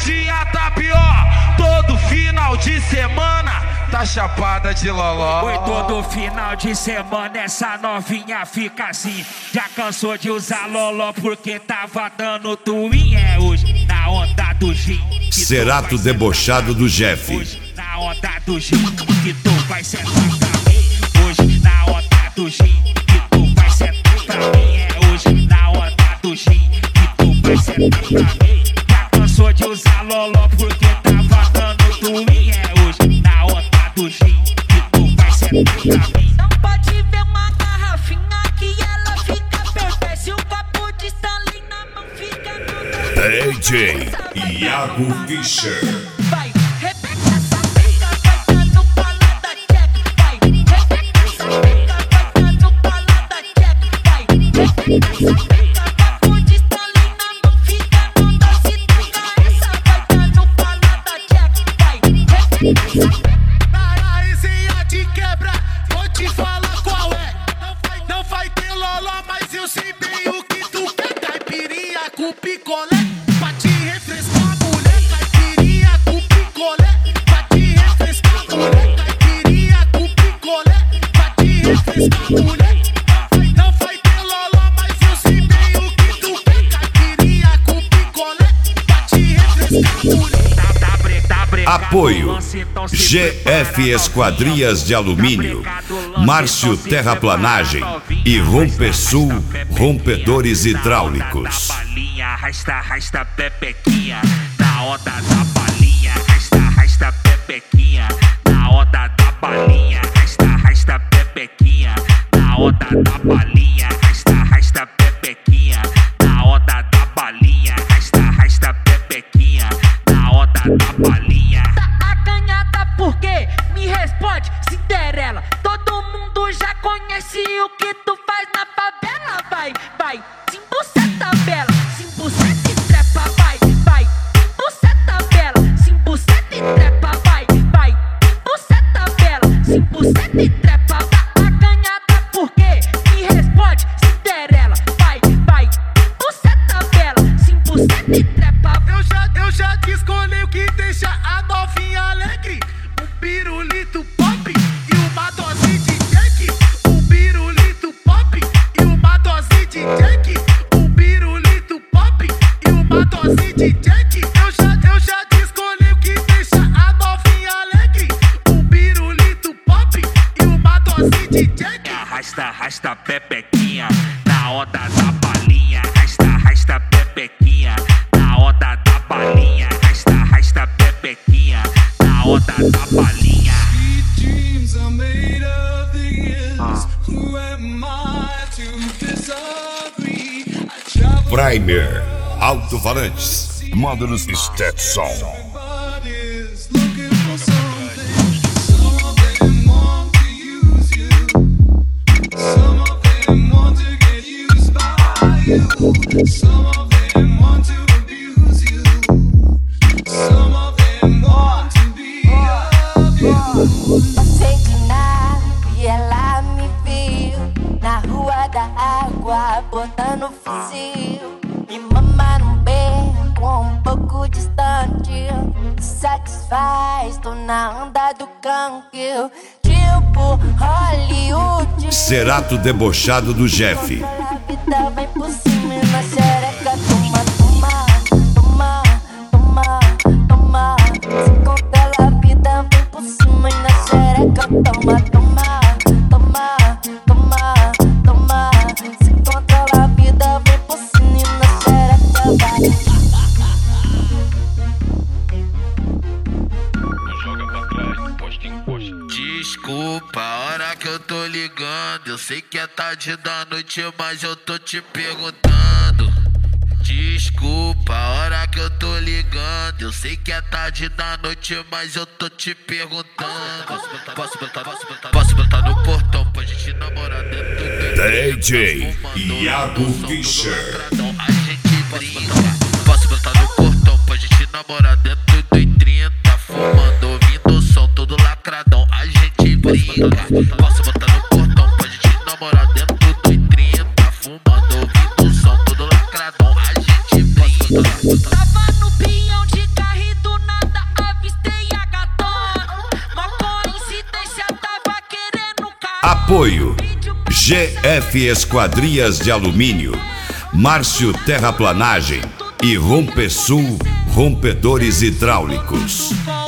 dia tá pior. Todo final de semana tá chapada de loló. Oi, todo final de semana essa novinha fica assim. Já cansou de usar loló porque tava dando twin. É hoje na onda do gin. Cerato debochado do Jeff. Hoje na onda do gin que tu vai sentar pra mim. Hoje na onda do gin que tu vai sentar pra mim. É hoje na onda do gin que tu vai sentar pra mim. Já cansou de usar loló porque tava dando twin. É hoje na onda do gin que tu vai sentar pra mim. Não pode ver uma garrafinha que ela fica perfeita. Se o copo de Stanley na mão fica no DJ Iago Fischer. vai, repete essa fica, vai dando bola da check, vai. Repete essa fica, vai dando bola da check, vai. Repete essa fica, copo de Stanley na mão fica no doce. Toca essa, vai dando bola da check, vai. Repete essa fica. A resenha de quebra, vou te falar qual é. Não vai ter loló, mas eu sei bem o que tu quer. Caipirinha com picolé, pra te refrescar, mulher. Caipirinha com picolé, pra te refrescar, mulher. Caipirinha com picolé, pra te refrescar, mulher. Não vai ter loló, mas eu sei bem o que tu quer. Caipirinha com picolé, pra te refrescar, mulher. Apoio GF Esquadrias de Alumínio, Márcio Terraplanagem e Rompesul Rompedores Hidráulicos. Arrasta, arrasta, pepequinha, na onda da balinha. Arrasta, arrasta, pepequinha, na onda da balinha. Arrasta, arrasta, pepequinha, na onda da balinha. Arrasta, arrasta, pepequinha, na onda da balinha. Arrasta, arrasta, pepequinha, na onda da balinha. Tá acanhada por quê? Me responde, Cinderela. Todo mundo já conhece o que tu faz na favela. Vai, vai, simbuceta bela. Simbuceta e trepa, vai, vai. Simbuceta bela. Simbuceta e trepa, vai, vai. Simbuceta bela. Simbuceta e trepa. Tá acanhada por quê? Me responde, Cinderela. Vai, vai. Simbuceta bela. Simbuceta e trepa. Eu já te escolhi o que deixa a novinha alegre. Um pirulito pop e uma dose de Jack. Um pirulito pop e uma dose de Jack. Um pirulito pop e uma dose de Jack. Eu já te escolhi o que deixa a novinha alegre. Um pirulito pop e uma dose de Jack. Arrasta, arrasta, pepequinha, na onda da balinha. Arrasta, arrasta, pepequinha, na onda da balinha. Arrasta, arrasta, pepequinha, na onda da balinha. Primer Alto-Falantes, módulos Stetson. Passei de nave e ela me viu na rua da água, botando fuzil. E mamar num beco um pouco distante satisfaz, tô na onda do canque. Tipo Hollywood. Cerato debochado do Jeff. A vida vai por cima e na xereca. Toma, toma, toma, toma, toma. Se controla a vida vem por cima e na xereca. Toma, toma, toma, toma, toma. Se controla a vida vem por cima e na xereca. Vai. Desculpa a hora que eu tô ligando. Eu sei que é tarde da noite, mas eu tô te perguntando. Desculpa a hora que eu tô ligando. Eu sei que é tarde da noite, mas eu tô te perguntando. Posso botar no portão pra gente namorar dentro do DJ Iago Fischer. A gente brinca. Posso botar no portão pra gente namorar dentro do 30, fumando, ouvindo o som todo lacradão. A gente brinca. Posso botar no portão pra gente namorar dentro do 30, fumando, ouvindo o som todo lacradão. A gente brinca. Tava no pinhão de carro Apoio GF Esquadrias de Alumínio, Márcio Terraplanagem e Rompesul Rompedores Hidráulicos.